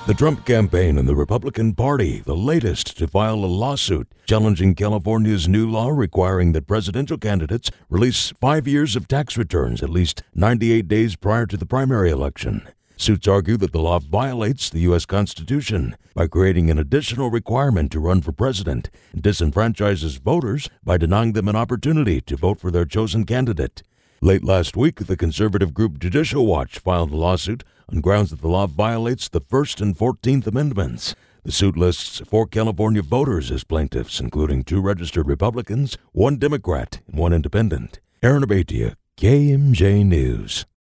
The Trump campaign and the Republican Party, the latest to file a lawsuit challenging California's new law requiring that presidential candidates release 5 years of tax returns at least 98 days prior to the primary election. Suits argue that the law violates the U.S. Constitution by creating an additional requirement to run for president and disenfranchises voters by denying them an opportunity to vote for their chosen candidate. Late last week, the conservative group Judicial Watch filed a lawsuit on grounds that the law violates the First and 14th Amendments. The suit lists 4 California voters as plaintiffs, including 2 registered Republicans, 1 Democrat, and 1 independent. Aaron Abatia, KMJ News.